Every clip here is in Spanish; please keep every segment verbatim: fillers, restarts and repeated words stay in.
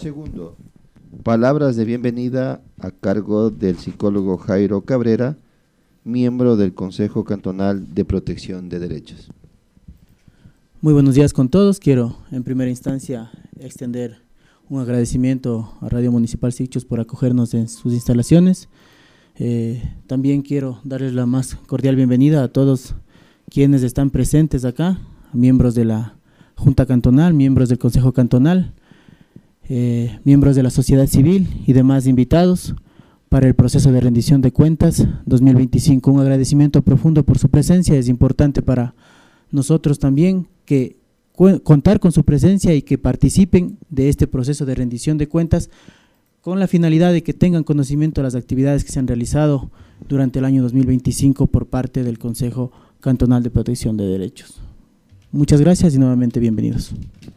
Segundo, palabras de bienvenida a cargo del psicólogo Jairo Cabrera, miembro del Consejo Cantonal de Protección de Derechos. Muy buenos días con todos. Quiero en primera instancia extender un agradecimiento a Radio Municipal Sichos por acogernos en sus instalaciones. Eh, también quiero darles la más cordial bienvenida a todos quienes están presentes acá, miembros de la Junta Cantonal, miembros del Consejo Cantonal, eh, miembros de la sociedad civil y demás invitados para el proceso de rendición de cuentas dos mil veinticinco. Un agradecimiento profundo por su presencia. Es importante para nosotros también que contar con su presencia y que participen de este proceso de rendición de cuentas con la finalidad de que tengan conocimiento de las actividades que se han realizado durante el año dos mil veinticinco por parte del Consejo Cantonal de Protección de Derechos. Muchas gracias y nuevamente bienvenidos.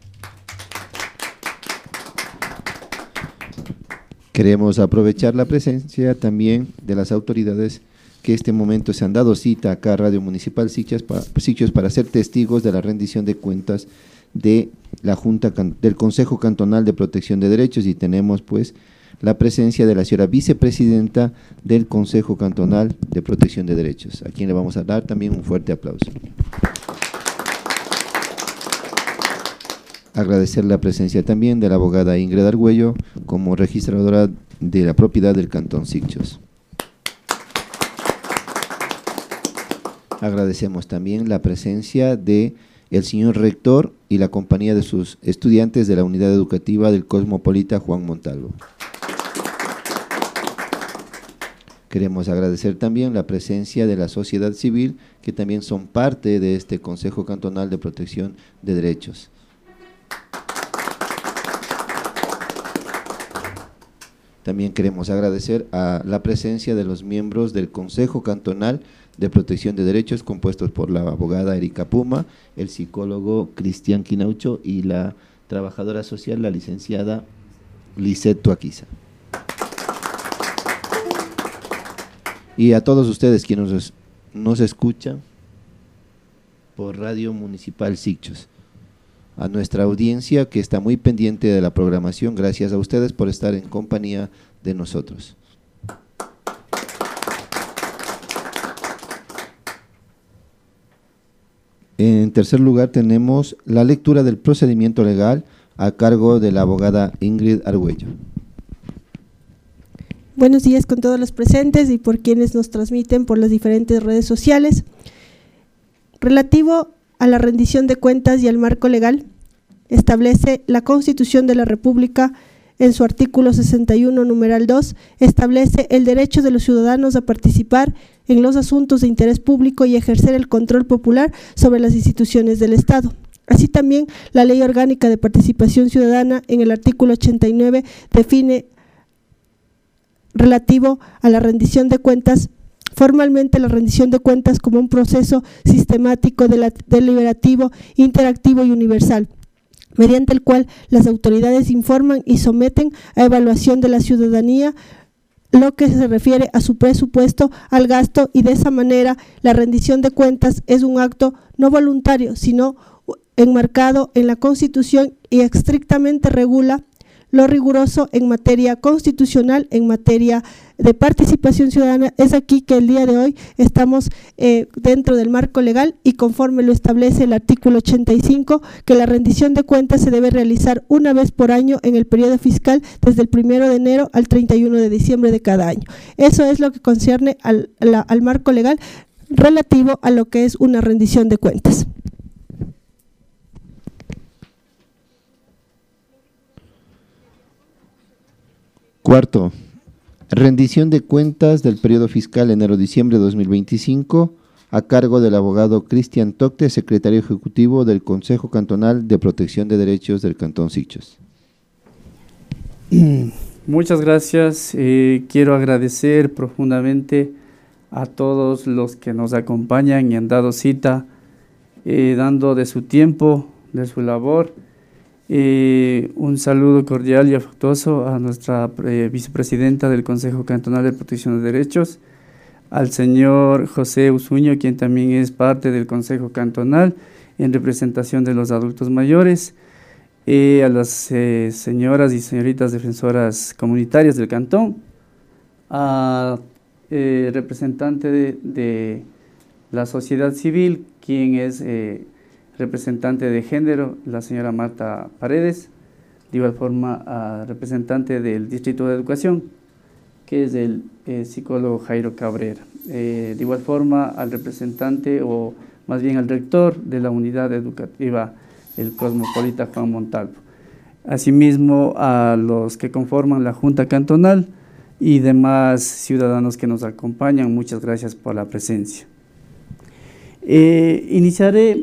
Queremos aprovechar la presencia también de las autoridades que este momento se han dado cita acá a Radio Municipal Sichos para, Sichos para ser testigos de la rendición de cuentas de la Junta del Consejo Cantonal de Protección de Derechos, y tenemos pues la presencia de la señora vicepresidenta del Consejo Cantonal de Protección de Derechos, a quien le vamos a dar también un fuerte aplauso. Agradecer la presencia también de la abogada Ingrid Argüello como registradora de la propiedad del Cantón Sichos. Agradecemos también la presencia de el señor rector y la compañía de sus estudiantes de la unidad educativa del Cosmopolita Juan Montalvo. Queremos agradecer también la presencia de la sociedad civil, que también son parte de este Consejo Cantonal de Protección de Derechos. También queremos agradecer a la presencia de los miembros del Consejo Cantonal de Protección de Derechos, compuestos por la abogada Erika Puma, el psicólogo Cristian Quinaucho y la trabajadora social, la licenciada Lisette Tuaquiza. Y a todos ustedes quienes nos, nos escuchan por Radio Municipal Sichos, a nuestra audiencia que está muy pendiente de la programación, gracias a ustedes por estar en compañía de nosotros. En tercer lugar tenemos la lectura del procedimiento legal a cargo de la abogada Ingrid Argüello. Buenos días con todos los presentes y por quienes nos transmiten por las diferentes redes sociales. Relativo a la rendición de cuentas y al marco legal, establece la Constitución de la República en su artículo sesenta y uno, numeral dos, establece el derecho de los ciudadanos a participar en los asuntos de interés público y ejercer el control popular sobre las instituciones del Estado. Así también la Ley Orgánica de Participación Ciudadana en el artículo ochenta y nueve define relativo a la rendición de cuentas formalmente la rendición de cuentas como un proceso sistemático, deliberativo, interactivo y universal, mediante el cual las autoridades informan y someten a evaluación de la ciudadanía lo que se refiere a su presupuesto, al gasto, y de esa manera la rendición de cuentas es un acto no voluntario, sino enmarcado en la Constitución y estrictamente regula lo riguroso en materia constitucional, en materia de participación ciudadana. Es aquí que el día de hoy estamos eh, dentro del marco legal y conforme lo establece el artículo ochenta y cinco, que la rendición de cuentas se debe realizar una vez por año en el periodo fiscal desde el primero de enero al treinta y uno de diciembre de cada año. Eso es lo que concierne al, la, al marco legal relativo a lo que es una rendición de cuentas. Cuarto, rendición de cuentas del periodo fiscal enero-diciembre de dos mil veinticinco a cargo del abogado Cristian Tocte, secretario ejecutivo del Consejo Cantonal de Protección de Derechos del Cantón Sichos. Muchas gracias. Eh, quiero agradecer profundamente a todos los que nos acompañan y han dado cita, eh, dando de su tiempo, de su labor. Eh, un saludo cordial y afectuoso a nuestra eh, vicepresidenta del Consejo Cantonal de Protección de Derechos, al señor José Usuño, quien también es parte del Consejo Cantonal en representación de los adultos mayores, eh, a las eh, señoras y señoritas defensoras comunitarias del cantón, a eh, representante de, de la sociedad civil, quien es eh, representante de género, la señora Marta Paredes, de igual forma a representante del Distrito de Educación, que es el eh, psicólogo Jairo Cabrera, eh, de igual forma al representante o más bien al rector de la unidad educativa, el cosmopolita Juan Montalvo, asimismo a los que conforman la Junta Cantonal y demás ciudadanos que nos acompañan. Muchas gracias por la presencia. Eh, iniciaré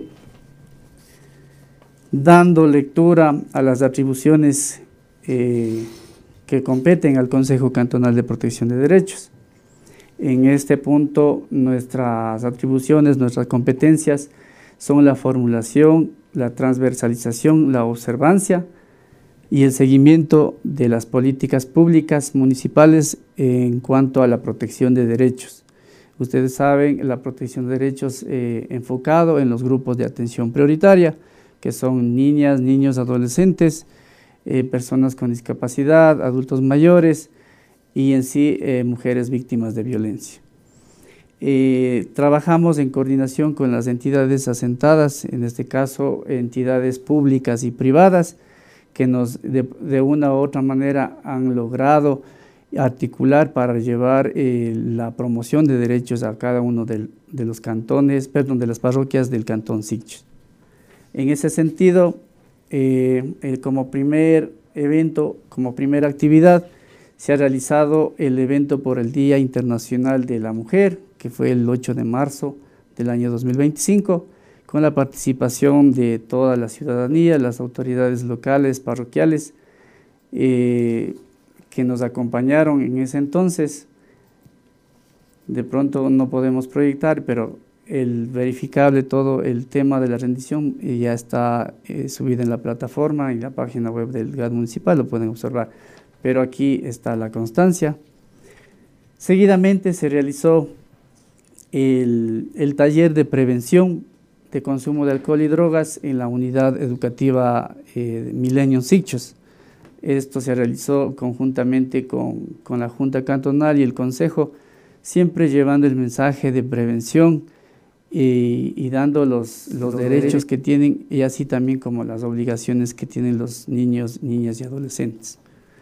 dando lectura a las atribuciones eh, que competen al Consejo Cantonal de Protección de Derechos. En este punto, nuestras atribuciones, nuestras competencias son la formulación, la transversalización, la observancia y el seguimiento de las políticas públicas municipales en cuanto a la protección de derechos. Ustedes saben, la protección de derechos eh, enfocado en los grupos de atención prioritaria, que son niñas, niños, adolescentes, eh, personas con discapacidad, adultos mayores y en sí eh, mujeres víctimas de violencia. Eh, trabajamos en coordinación con las entidades asentadas, en este caso entidades públicas y privadas, que nos de, de una u otra manera han logrado articular para llevar eh, la promoción de derechos a cada uno del, de los cantones, perdón, de las parroquias del Cantón Siquijos. En ese sentido, eh, eh, como primer evento, como primera actividad, se ha realizado el evento por el Día Internacional de la Mujer, que fue el ocho de marzo del año dos mil veinticinco, con la participación de toda la ciudadanía, las autoridades locales, parroquiales, eh, que nos acompañaron en ese entonces. De pronto no podemos proyectar, pero el verificable, todo el tema de la rendición eh, ya está eh, subido en la plataforma y la página web del G A D municipal, lo pueden observar, pero aquí está la constancia. Seguidamente se realizó el, el taller de prevención de consumo de alcohol y drogas en la unidad educativa eh, Millennium Siquijos. Esto se realizó conjuntamente con, con la Junta Cantonal y el Consejo, siempre llevando el mensaje de prevención y, y dando los, los, los derechos, derechos que tienen, y así también como las obligaciones que tienen los niños, niñas y adolescentes.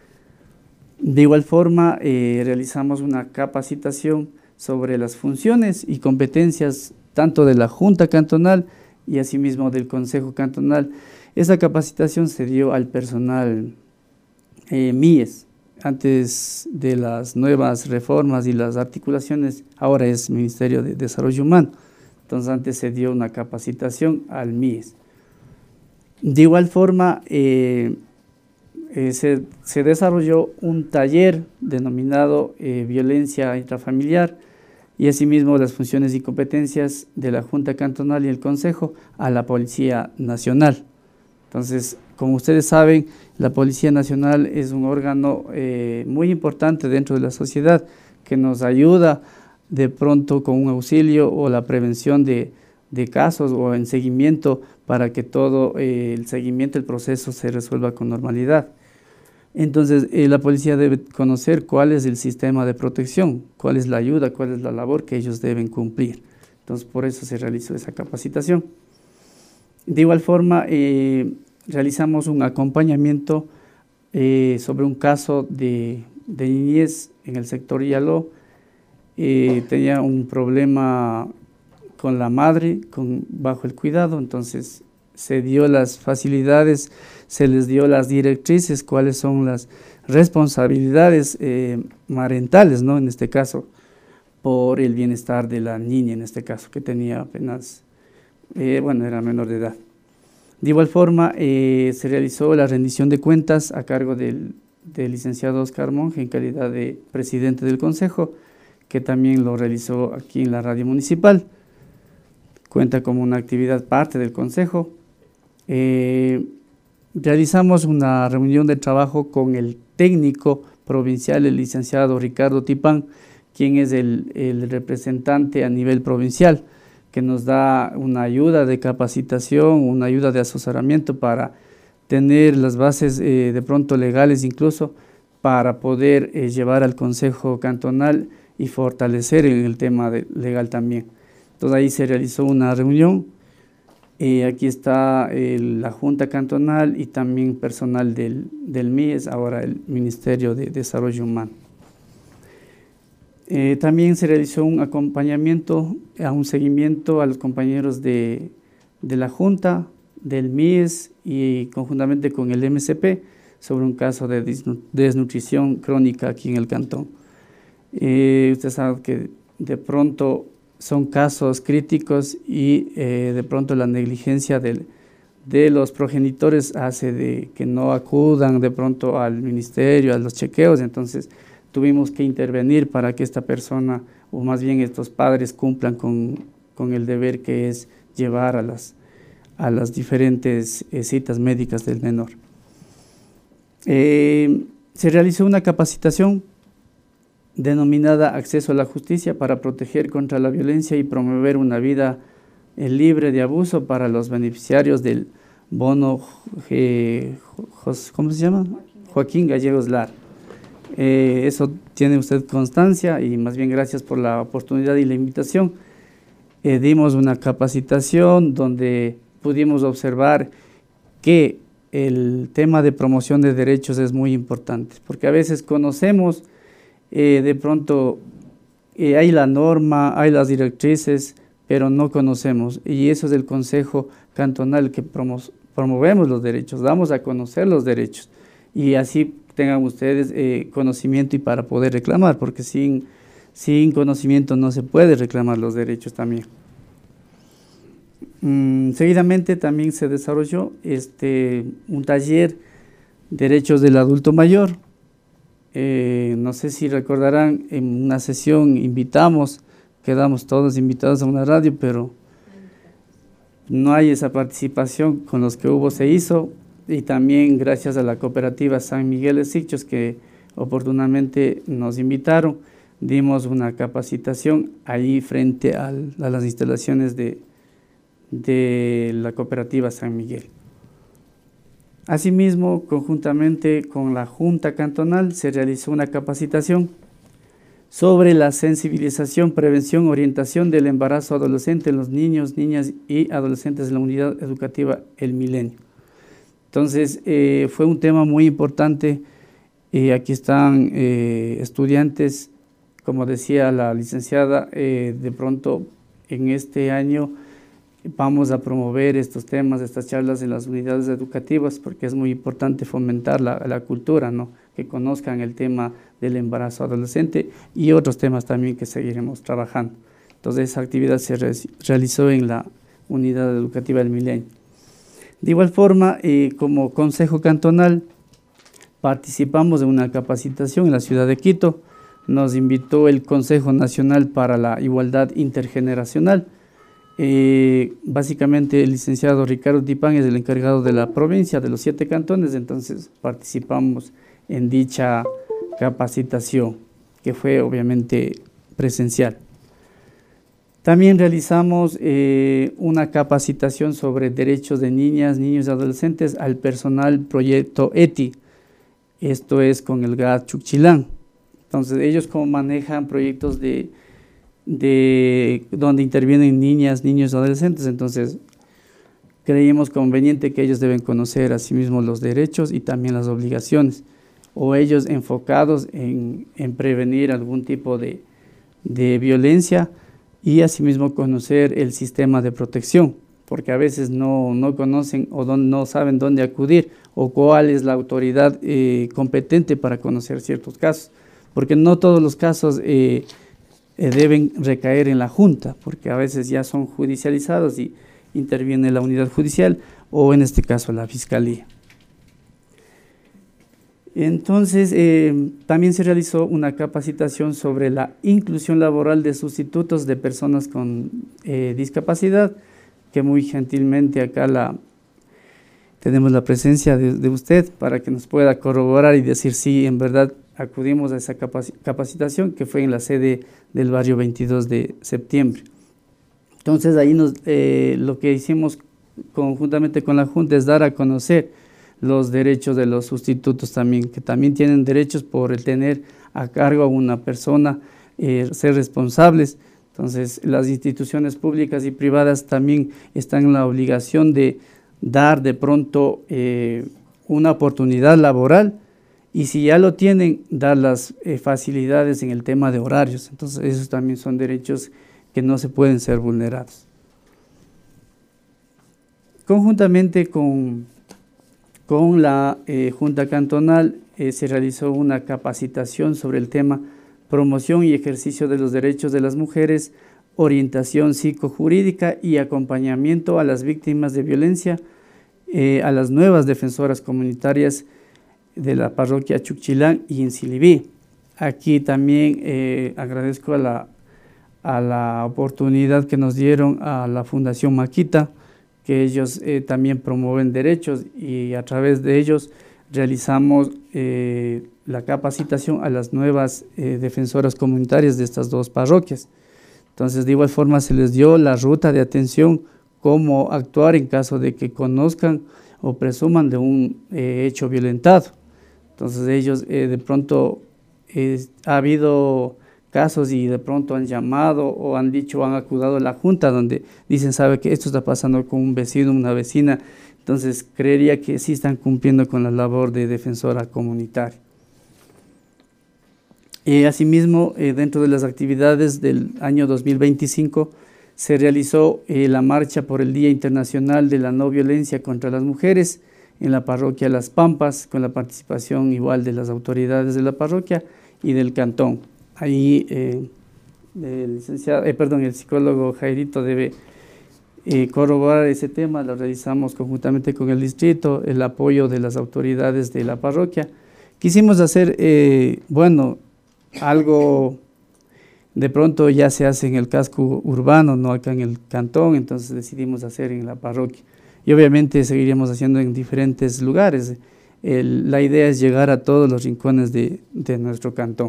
De igual forma, eh, realizamos una capacitación sobre las funciones y competencias tanto de la Junta Cantonal y asimismo del Consejo Cantonal. Esa capacitación se dio al personal eh, M I E S. Antes de las nuevas reformas y las articulaciones, ahora es Ministerio de Desarrollo Humano. Entonces antes se dio una capacitación al M I E S. De igual forma, eh, eh, se, se desarrolló un taller denominado eh, Violencia Intrafamiliar, y asimismo las funciones y competencias de la Junta Cantonal y el Consejo a la Policía Nacional. Entonces, como ustedes saben, la Policía Nacional es un órgano eh, muy importante dentro de la sociedad que nos ayuda de pronto con un auxilio o la prevención de, de casos o en seguimiento para que todo eh, el seguimiento, el proceso se resuelva con normalidad. Entonces, eh, la policía debe conocer cuál es el sistema de protección, cuál es la ayuda, cuál es la labor que ellos deben cumplir. Entonces, por eso se realizó esa capacitación. De igual forma, eh, realizamos un acompañamiento eh, sobre un caso de, de niñez en el sector Yaló. Eh, tenía un problema con la madre, con, bajo el cuidado, entonces se dio las facilidades, se les dio las directrices, cuáles son las responsabilidades eh, parentales, ¿no? En este caso, por el bienestar de la niña, en este caso, que tenía apenas, eh, bueno, era menor de edad. De igual forma, eh, se realizó la rendición de cuentas a cargo del, del licenciado Oscar Monge, en calidad de presidente del Consejo, que también lo realizó aquí en la radio municipal. Cuenta como una actividad parte del Consejo. Eh, realizamos una reunión de trabajo con el técnico provincial, el licenciado Ricardo Tipán, quien es el, el representante a nivel provincial, que nos da una ayuda de capacitación, una ayuda de asesoramiento para tener las bases eh, de pronto legales incluso para poder eh, llevar al Consejo Cantonal y fortalecer en el tema de, legal también. Entonces ahí se realizó una reunión, eh, aquí está eh, la Junta Cantonal y también personal del, del M I E S, ahora el Ministerio de Desarrollo Humano. Eh, también se realizó un acompañamiento, a un seguimiento a los compañeros de, de la Junta, del M I E S y conjuntamente con el M C P sobre un caso de desnutrición crónica aquí en el cantón. Eh, usted sabe que de pronto son casos críticos y eh, de pronto la negligencia del, de los progenitores hace de que no acudan de pronto al ministerio, a los chequeos, entonces tuvimos que intervenir para que esta persona, o más bien estos padres, cumplan con, con el deber que es llevar a las, a las diferentes eh, citas médicas del menor. Eh, se realizó una capacitación denominada Acceso a la Justicia para proteger contra la violencia y promover una vida eh, libre de abuso para los beneficiarios del bono, eh, ¿cómo se llama? Joaquín Gallegos Lar. Eh, eso tiene usted constancia y más bien gracias por la oportunidad y la invitación. Eh, dimos una capacitación donde pudimos observar que el tema de promoción de derechos es muy importante, porque a veces conocemos eh, de pronto eh, hay la norma, hay las directrices, pero no conocemos, y eso es el Consejo Cantonal que promo promovemos los derechos, damos a conocer los derechos, y así tengan ustedes eh, conocimiento y para poder reclamar, porque sin, sin conocimiento no se puede reclamar los derechos también. Mm, seguidamente también se desarrolló este, un taller Derechos del Adulto Mayor. Eh, no sé si recordarán, en una sesión invitamos, quedamos todos invitados a una radio, pero no hay esa participación con los que hubo, se hizo, y también gracias a la cooperativa San Miguel de Sichos que oportunamente nos invitaron, dimos una capacitación ahí frente al, a las instalaciones de, de la cooperativa San Miguel. Asimismo, conjuntamente con la Junta Cantonal se realizó una capacitación sobre la sensibilización, prevención, orientación del embarazo adolescente en los niños, niñas y adolescentes de la unidad educativa El Milenio. Entonces, eh, fue un tema muy importante. Eh, aquí están eh, estudiantes, como decía la licenciada, eh, de pronto en este año vamos a promover estos temas, estas charlas en las unidades educativas, porque es muy importante fomentar la, la cultura, ¿no? Que conozcan el tema del embarazo adolescente y otros temas también que seguiremos trabajando. Entonces, esa actividad se re realizó en la unidad educativa del Milenio. De igual forma, eh, como Consejo Cantonal, participamos en una capacitación en la ciudad de Quito. Nos invitó el Consejo Nacional para la Igualdad Intergeneracional. Eh, básicamente el licenciado Ricardo Tipán es el encargado de la provincia de los siete cantones, entonces participamos en dicha capacitación, que fue obviamente presencial. También realizamos eh, una capacitación sobre derechos de niñas, niños y adolescentes al personal proyecto E T I, esto es con el G A D Chuquchilán. Entonces ellos como manejan proyectos de de donde intervienen niñas, niños, adolescentes, entonces creímos conveniente que ellos deben conocer a sí mismos los derechos y también las obligaciones, o ellos enfocados en, en prevenir algún tipo de, de violencia y asimismo conocer el sistema de protección, porque a veces no, no conocen o don, no saben dónde acudir o cuál es la autoridad eh, competente para conocer ciertos casos, porque no todos los casos eh, Eh, deben recaer en la Junta, porque a veces ya son judicializados y interviene la unidad judicial o en este caso la Fiscalía. Entonces, eh, también se realizó una capacitación sobre la inclusión laboral de sustitutos de personas con eh, discapacidad, que muy gentilmente acá la, tenemos la presencia de, de usted para que nos pueda corroborar y decir si en verdad acudimos a esa capacitación que fue en la sede del barrio veintidós de septiembre. Entonces ahí nos, eh, lo que hicimos conjuntamente con la Junta es dar a conocer los derechos de los sustitutos también, que también tienen derechos por el tener a cargo a una persona, eh, ser responsables. Entonces, las instituciones públicas y privadas también están en la obligación de dar de pronto eh, una oportunidad laboral, y si ya lo tienen, dar las eh, facilidades en el tema de horarios. Entonces, esos también son derechos que no se pueden ser vulnerados. Conjuntamente con, con la eh, Junta Cantonal eh, se realizó una capacitación sobre el tema promoción y ejercicio de los derechos de las mujeres, orientación psicojurídica y acompañamiento a las víctimas de violencia, eh, a las nuevas defensoras comunitarias de la parroquia Chuquchilán y en Silibí. Aquí también eh, agradezco a la, a la oportunidad que nos dieron a la Fundación Maquita, que ellos eh, también promueven derechos, y a través de ellos realizamos eh, la capacitación a las nuevas eh, defensoras comunitarias de estas dos parroquias. Entonces, de igual forma se les dio la ruta de atención, cómo actuar en caso de que conozcan o presuman de un eh, hecho violentado. Entonces ellos eh, de pronto eh, ha habido casos y de pronto han llamado o han dicho o han acudado a la junta donde dicen, sabe que esto está pasando con un vecino, una vecina. Entonces creería que sí están cumpliendo con la labor de defensora comunitaria. Eh, asimismo, eh, dentro de las actividades del año dos mil veinticinco se realizó eh, la marcha por el Día Internacional de la No Violencia contra las Mujeres en la parroquia Las Pampas, con la participación igual de las autoridades de la parroquia y del cantón. Ahí eh, el, licenciado, eh, perdón, el psicólogo Jairito debe eh, corroborar ese tema. Lo realizamos conjuntamente con el distrito, el apoyo de las autoridades de la parroquia. Quisimos hacer, eh, bueno, algo de pronto ya se hace en el casco urbano, no acá en el cantón, entonces decidimos hacer en la parroquia. Y obviamente seguiríamos haciendo en diferentes lugares. El, la idea es llegar a todos los rincones de, de nuestro cantón.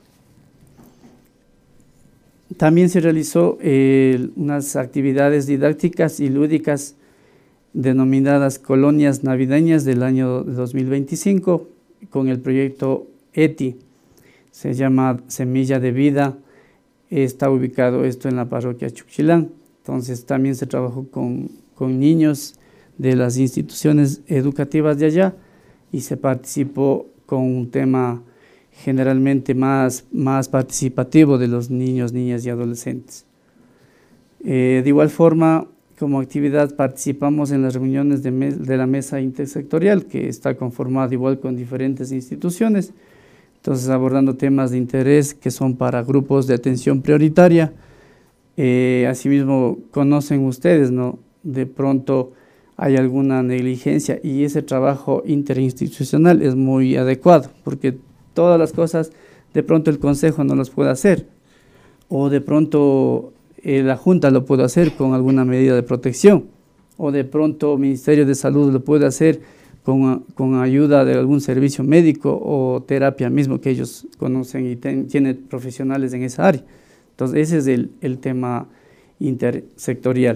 También se realizó eh, unas actividades didácticas y lúdicas denominadas colonias navideñas del año dos mil veinticinco con el proyecto E T I. Se llama Semilla de Vida. Está ubicado esto en la parroquia Chuquchilán. Entonces también se trabajó con, con niños de las instituciones educativas de allá y se participó con un tema generalmente más, más participativo de los niños, niñas y adolescentes. Eh, de igual forma, como actividad participamos en las reuniones de, mes, de la mesa intersectorial, que está conformada igual con diferentes instituciones, entonces abordando temas de interés que son para grupos de atención prioritaria. Eh, asimismo, conocen ustedes, ¿no? De pronto hay alguna negligencia y ese trabajo interinstitucional es muy adecuado, porque todas las cosas de pronto el consejo no las puede hacer, o de pronto eh, la junta lo puede hacer con alguna medida de protección, o de pronto el Ministerio de Salud lo puede hacer con, con ayuda de algún servicio médico o terapia mismo que ellos conocen y ten, tienen profesionales en esa área. Entonces ese es el, el tema intersectorial.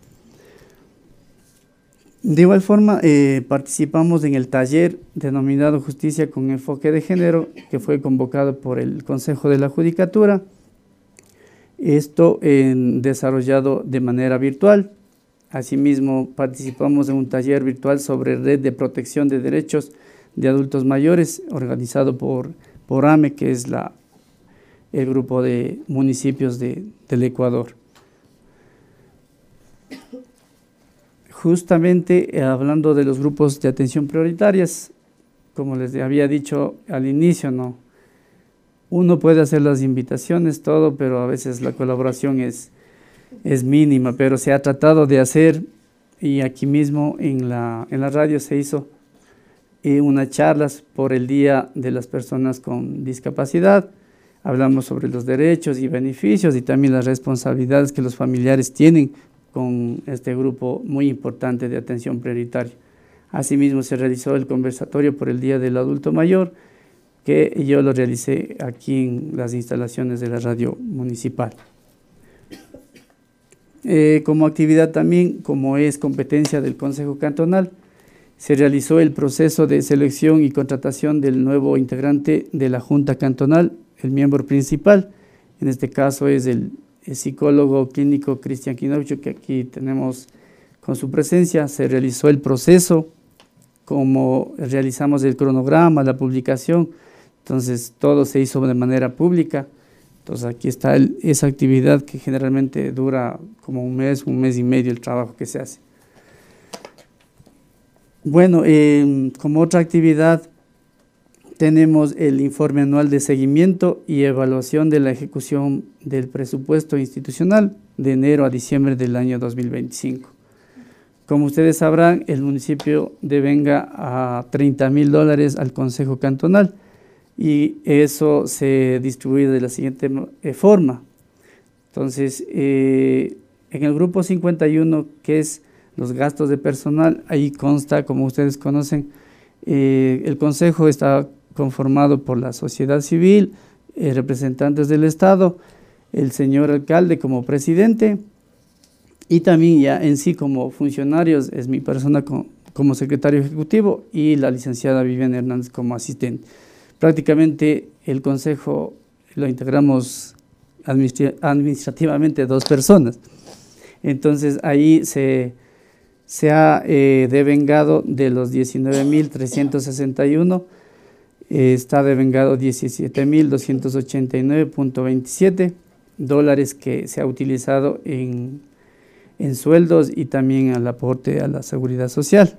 De igual forma, eh, participamos en el taller denominado Justicia con Enfoque de Género, que fue convocado por el Consejo de la Judicatura. Esto eh, desarrollado de manera virtual. Asimismo, participamos en un taller virtual sobre red de protección de derechos de adultos mayores, organizado por, por A M E, que es la, el grupo de municipios de, del Ecuador. Justamente eh, hablando de los grupos de atención prioritarias, como les había dicho al inicio, ¿no? Uno puede hacer las invitaciones, todo, pero a veces la colaboración es, es mínima, pero se ha tratado de hacer, y aquí mismo en la, en la radio se hizo eh, unas charlas por el Día de las Personas con Discapacidad. Hablamos sobre los derechos y beneficios y también las responsabilidades que los familiares tienen con este grupo muy importante de atención prioritaria. Asimismo, se realizó el conversatorio por el Día del Adulto Mayor, que yo lo realicé aquí en las instalaciones de la radio municipal. Eh, como actividad también, como es competencia del Consejo Cantonal, se realizó el proceso de selección y contratación del nuevo integrante de la Junta Cantonal, el miembro principal. En este caso es el, el psicólogo clínico Cristian Quinaucho, que aquí tenemos con su presencia. Se realizó el proceso, como realizamos el cronograma, la publicación, entonces todo se hizo de manera pública. Entonces aquí está el, esa actividad que generalmente dura como un mes, un mes y medio el trabajo que se hace. Bueno, eh, como otra actividad tenemos el informe anual de seguimiento y evaluación de la ejecución del presupuesto institucional de enero a diciembre del año dos mil veinticinco. Como ustedes sabrán, el municipio devenga a treinta mil dólares al Consejo Cantonal y eso se distribuye de la siguiente forma. Entonces, eh, en el grupo cincuenta y uno, que es los gastos de personal, ahí consta, como ustedes conocen, eh, el Consejo está conformado por la sociedad civil, eh, representantes del Estado, el señor alcalde como presidente y también ya en sí como funcionarios es mi persona como, como secretario ejecutivo y la licenciada Viviana Hernández como asistente. Prácticamente el Consejo lo integramos administrativamente dos personas. Entonces ahí se, se ha eh, devengado de los diecinueve mil trescientos sesenta y uno, eh, está devengado diecisiete mil doscientos ochenta y nueve punto veintisiete dólares que se ha utilizado en, en sueldos y también al aporte a la seguridad social.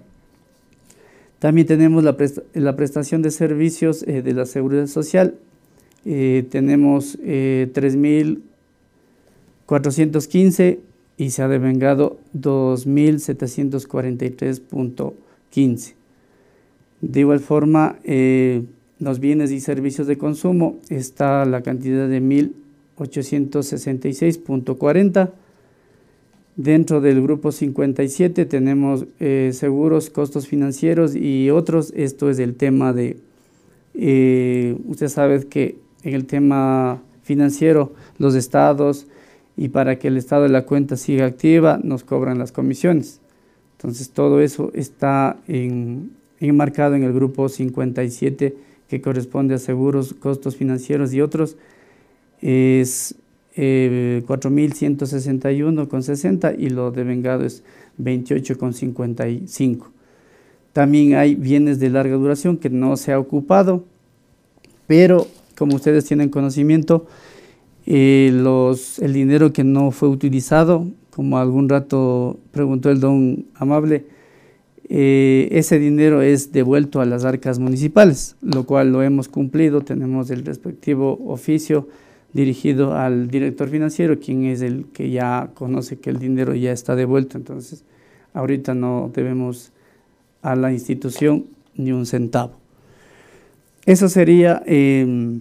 También tenemos la, presta, la prestación de servicios eh, de la seguridad social. Eh, tenemos eh, tres mil cuatrocientos quince y se ha devengado dos mil setecientos cuarenta y tres punto quince. De igual forma, eh, los bienes y servicios de consumo está la cantidad de mil ochocientos sesenta y seis punto cuarenta. Dentro del grupo cincuenta y siete tenemos eh, seguros, costos financieros y otros. Esto es el tema de, eh, usted sabe que en el tema financiero los estados, y para que el estado de la cuenta siga activa, nos cobran las comisiones. Entonces todo eso está en, enmarcado en el grupo cincuenta y siete, que corresponde a seguros, costos financieros y otros. Es Eh, cuatro mil ciento sesenta y uno con sesenta y lo devengado es veintiocho con cincuenta y cinco. También hay bienes de larga duración que no se ha ocupado, pero como ustedes tienen conocimiento, eh, los, el dinero que no fue utilizado, como algún rato preguntó el don Amable, eh, ese dinero es devuelto a las arcas municipales, lo cual lo hemos cumplido. Tenemos el respectivo oficio dirigido al director financiero, quien es el que ya conoce que el dinero ya está devuelto. Entonces ahorita no debemos a la institución ni un centavo. Eso sería eh,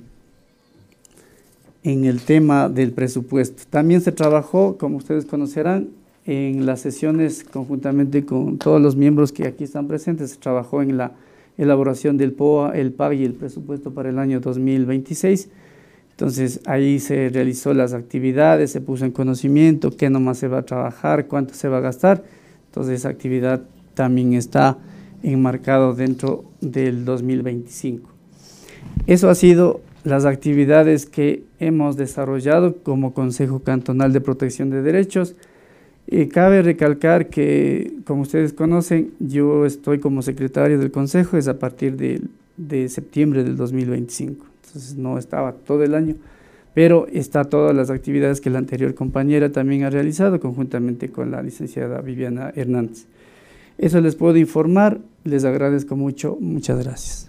en el tema del presupuesto. También se trabajó, como ustedes conocerán, en las sesiones conjuntamente con todos los miembros que aquí están presentes. Se trabajó en la elaboración del P O A, el P A G y el presupuesto para el año dos mil veintiséis. Entonces ahí se realizó las actividades, se puso en conocimiento qué nomás se va a trabajar, cuánto se va a gastar. Entonces esa actividad también está enmarcado dentro del dos mil veinticinco. Eso ha sido las actividades que hemos desarrollado como Consejo Cantonal de Protección de Derechos. Y cabe recalcar que, como ustedes conocen, yo estoy como secretario del Consejo, es a partir de, de septiembre del dos mil veinticinco. Entonces no estaba todo el año, pero está todas las actividades que la anterior compañera también ha realizado conjuntamente con la licenciada Viviana Hernández. Eso les puedo informar, les agradezco mucho, muchas gracias.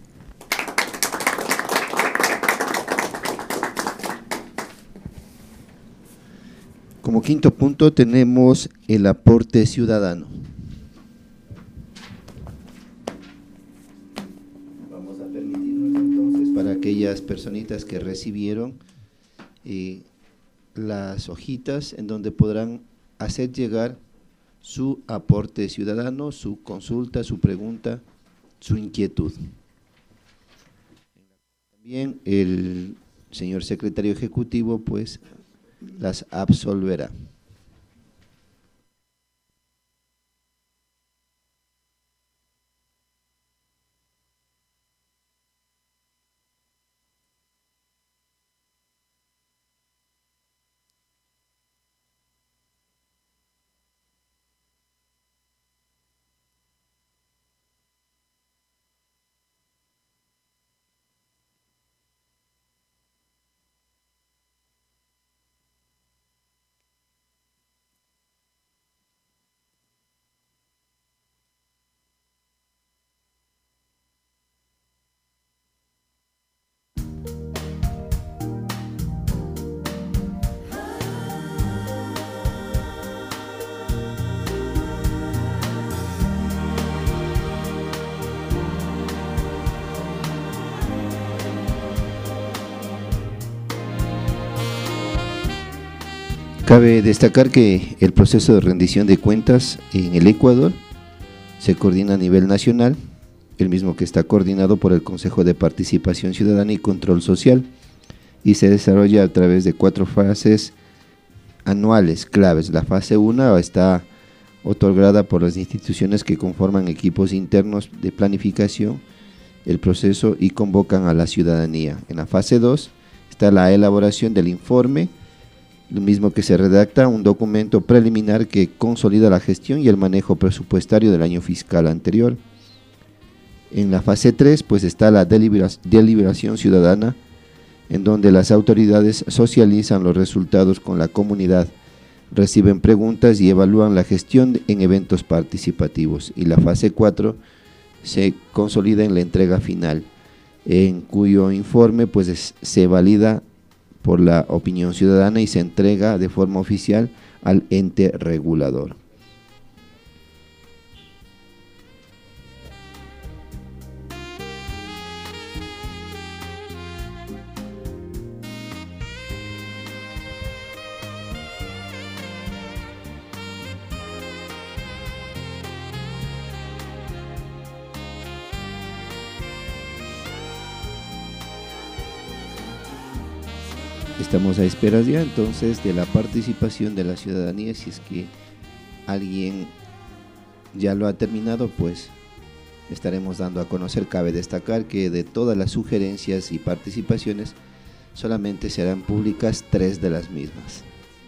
Como quinto punto tenemos el aporte ciudadano. Vamos a permitirnos entonces para aquellas personitas que recibieron eh, las hojitas en donde podrán hacer llegar su aporte ciudadano, su consulta, su pregunta, su inquietud. También el señor secretario ejecutivo pues las absolverá. Cabe destacar que el proceso de rendición de cuentas en el Ecuador se coordina a nivel nacional, el mismo que está coordinado por el Consejo de Participación Ciudadana y Control Social, y se desarrolla a través de cuatro fases anuales claves. La fase uno está otorgada por las instituciones que conforman equipos internos de planificación el proceso y convocan a la ciudadanía. En la fase dos está la elaboración del informe, lo mismo que se redacta un documento preliminar que consolida la gestión y el manejo presupuestario del año fiscal anterior. En la fase tres pues está la deliberación ciudadana, en donde las autoridades socializan los resultados con la comunidad, reciben preguntas y evalúan la gestión en eventos participativos. Y la fase cuatro se consolida en la entrega final, en cuyo informe pues es, se valida por la opinión ciudadana y se entrega de forma oficial al ente regulador. Estamos a esperas ya entonces de la participación de la ciudadanía. Si es que alguien ya lo ha terminado, pues estaremos dando a conocer. Cabe destacar que de todas las sugerencias y participaciones solamente serán públicas tres de las mismas.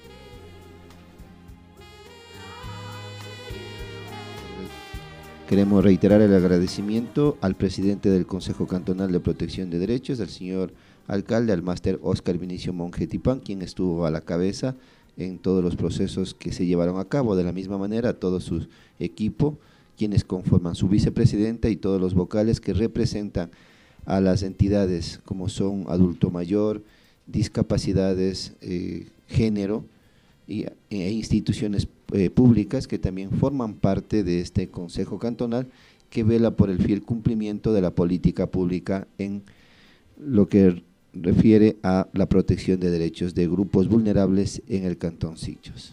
Queremos reiterar el agradecimiento al presidente del Consejo Cantonal de Protección de Derechos, al señor alcalde, al máster Óscar Vinicio Monge Tipán, quien estuvo a la cabeza en todos los procesos que se llevaron a cabo. De la misma manera, a todo su equipo, quienes conforman su vicepresidenta y todos los vocales que representan a las entidades como son adulto mayor, discapacidades, eh, género y, e instituciones eh, públicas que también forman parte de este Consejo Cantonal que vela por el fiel cumplimiento de la política pública en lo que refiere a la protección de derechos de grupos vulnerables en el Cantón Sichos.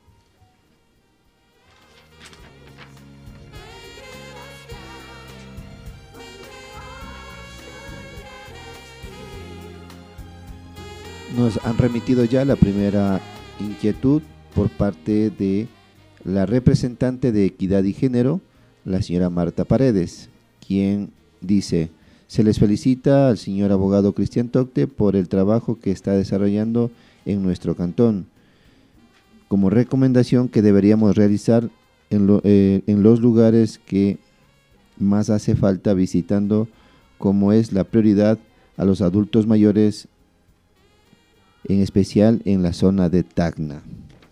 Nos han remitido ya la primera inquietud por parte de la representante de Equidad y Género, la señora Marta Paredes, quien dice: se les felicita al señor abogado Cristian Tocte por el trabajo que está desarrollando en nuestro cantón. Como recomendación que deberíamos realizar en, lo, eh, en los lugares que más hace falta visitando, como es la prioridad a los adultos mayores, en especial en la zona de Tacna.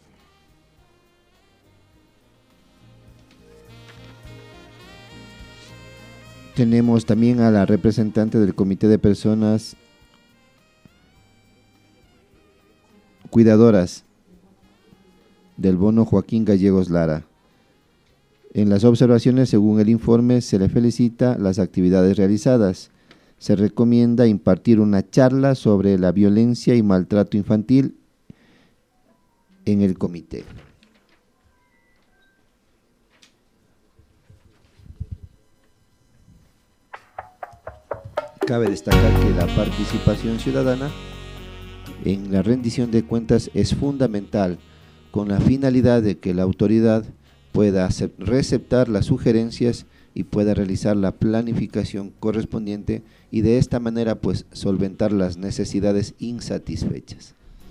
Tenemos también a la representante del Comité de Personas Cuidadoras del Bono, Joaquín Gallegos Lara. En las observaciones, según el informe, se le felicita las actividades realizadas. Se recomienda impartir una charla sobre la violencia y maltrato infantil en el comité. Cabe destacar que la participación ciudadana en la rendición de cuentas es fundamental, con la finalidad de que la autoridad pueda receptar las sugerencias y pueda realizar la planificación correspondiente y de esta manera pues solventar las necesidades insatisfechas.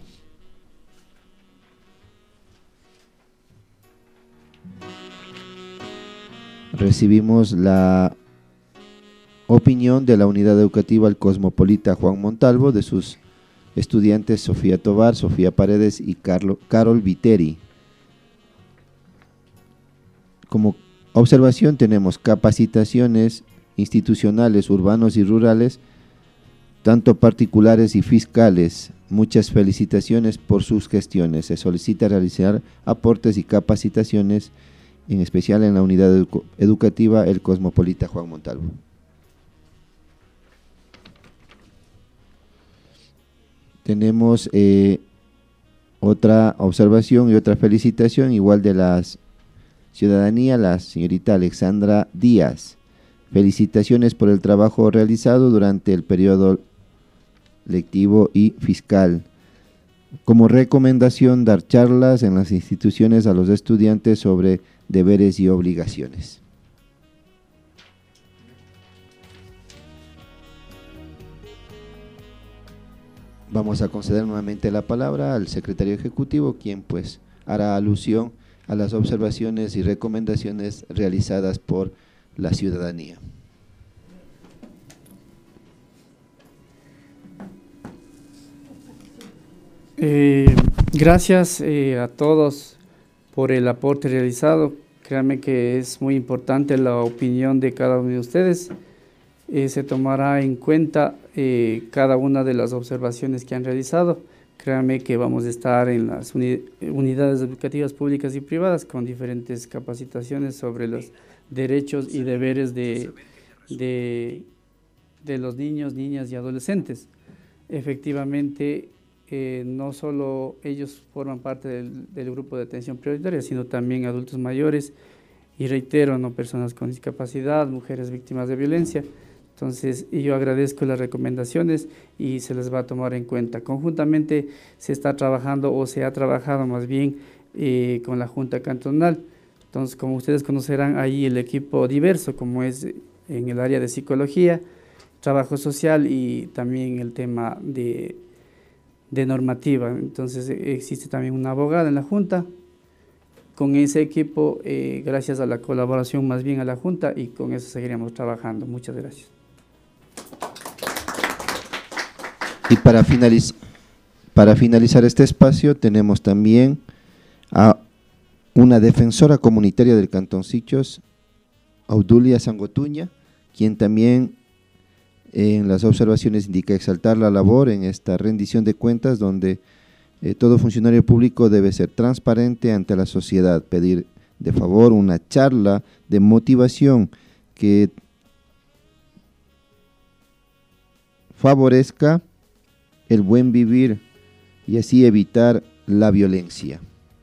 Recibimos la opinión de la unidad educativa El Cosmopolita Juan Montalvo, de sus estudiantes Sofía Tobar, Sofía Paredes y Carlo, Carol Viteri. Como observación tenemos capacitaciones institucionales, urbanos y rurales, tanto particulares y fiscales. Muchas felicitaciones por sus gestiones. Se solicita realizar aportes y capacitaciones, en especial en la unidad edu- educativa El Cosmopolita Juan Montalvo. Tenemos eh, Otra observación y otra felicitación, igual de la ciudadanía, la señorita Alexandra Díaz. Felicitaciones por el trabajo realizado durante el periodo lectivo y fiscal. Como recomendación, dar charlas en las instituciones a los estudiantes sobre deberes y obligaciones. Vamos a conceder nuevamente la palabra al secretario ejecutivo, quien pues hará alusión a las observaciones y recomendaciones realizadas por la ciudadanía. Eh, gracias eh, a todos por el aporte realizado. Créanme que es muy importante la opinión de cada uno de ustedes. Eh, se tomará en cuenta eh, cada una de las observaciones que han realizado. Créanme que vamos a estar en las uni unidades educativas públicas y privadas con diferentes capacitaciones sobre los derechos y deberes de, de, de los niños, niñas y adolescentes. Efectivamente, eh, no solo ellos forman parte del, del grupo de atención prioritaria, sino también adultos mayores y reitero, no personas con discapacidad, mujeres víctimas de violencia. Entonces, yo agradezco las recomendaciones y se les va a tomar en cuenta. Conjuntamente se está trabajando o se ha trabajado más bien eh, con la Junta Cantonal. Entonces, como ustedes conocerán, ahí el equipo diverso, como es en el área de psicología, trabajo social y también el tema de, de normativa. Entonces, existe también una abogada en la Junta. Con ese equipo, eh, gracias a la colaboración más bien a la Junta, y con eso seguiremos trabajando. Muchas gracias. Y para, finaliz para finalizar este espacio tenemos también a una defensora comunitaria del Cantón Sichos, Audulia Sangotuña, quien también en las observaciones indica exaltar la labor en esta rendición de cuentas donde eh, todo funcionario público debe ser transparente ante la sociedad, pedir de favor una charla de motivación que favorezca el buen vivir y así evitar la violencia.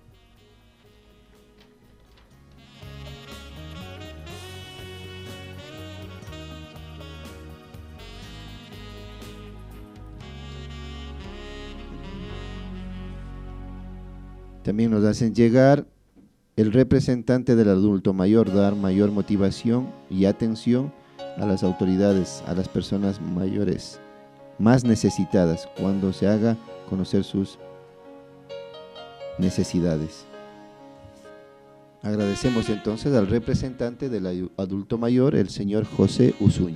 También nos hacen llegar el representante del adulto mayor, dar mayor motivación y atención a las autoridades, a las personas mayores más necesitadas, cuando se haga conocer sus necesidades. Agradecemos entonces al representante del adulto mayor, el señor José Usuño.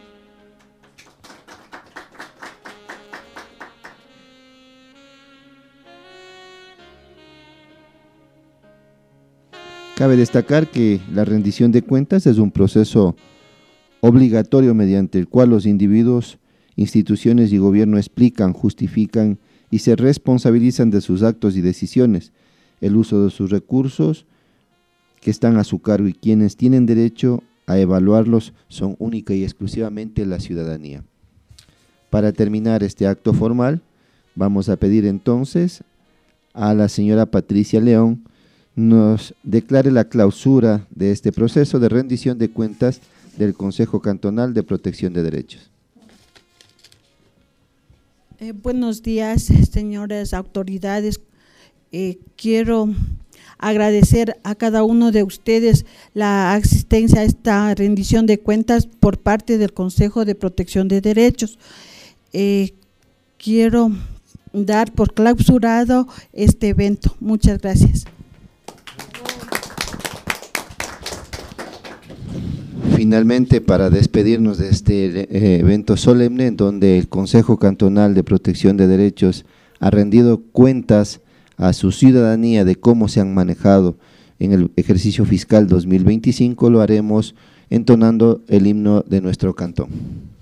Cabe destacar que la rendición de cuentas es un proceso obligatorio mediante el cual los individuos, instituciones y gobierno explican, justifican y se responsabilizan de sus actos y decisiones, el uso de sus recursos que están a su cargo, y quienes tienen derecho a evaluarlos son única y exclusivamente la ciudadanía. Para terminar este acto formal, vamos a pedir entonces a la señora Patricia León nos declare la clausura de este proceso de rendición de cuentas del Consejo Cantonal de Protección de Derechos. Eh, buenos días, señoras autoridades. Eh, quiero agradecer a cada uno de ustedes la asistencia a esta rendición de cuentas por parte del Consejo de Protección de Derechos. Eh, quiero dar por clausurado este evento. Muchas gracias. Finalmente, para despedirnos de este eh, evento solemne en donde el Consejo Cantonal de Protección de Derechos ha rendido cuentas a su ciudadanía de cómo se han manejado en el ejercicio fiscal dos mil veinticinco, lo haremos entonando el himno de nuestro cantón.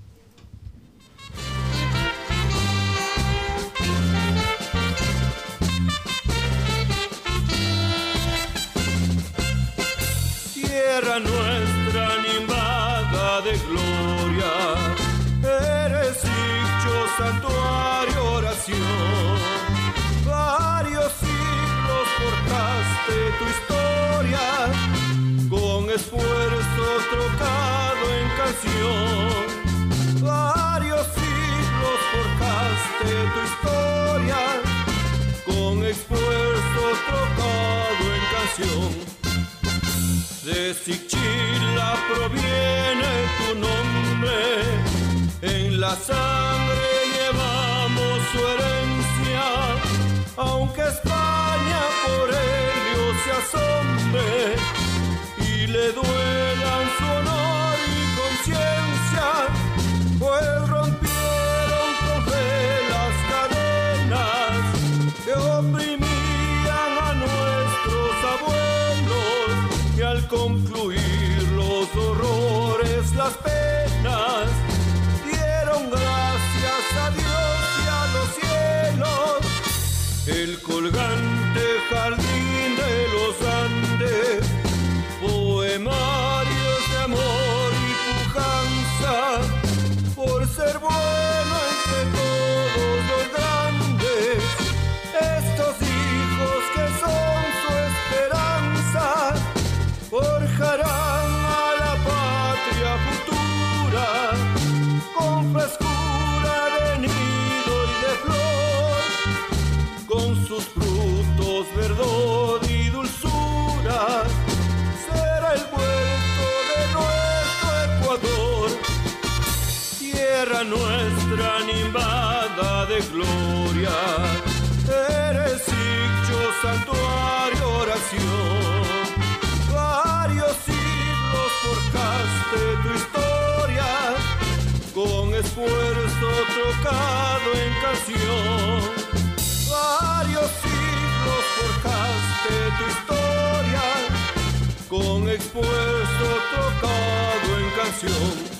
Tierra nuestra animada de gloria, eres dicho santuario oración, varios oración. Varios siglos forjaste tu historia, con esfuerzo trocado en canción. De Sichila proviene tu nombre, en la sangre llevamos su herencia, aunque España por ello se asombre y le duelan su honor y conciencia, pues rompieron con fe las cadenas que oprimían a nuestros abuelos, y al concluir los horrores, las penas, dieron gracias a Dios y a los cielos. El colgante jardín de los Andes, poemarios de amor y pujanza, por ser bueno entre todos los grandes, estos hijos que son su esperanza, forjarán a la patria futura, con frescura de nido y de flor, con sus frutos verdor y dulzura, será el puerto de nuestro Ecuador, tierra nuestra nimbada de gloria. Eres Ixcho, santuario, oración. Varios siglos forjaste tu historia, con esfuerzo trocado en canción. Varios siglos forjaste tu historia, con esfuerzo trocado en canción.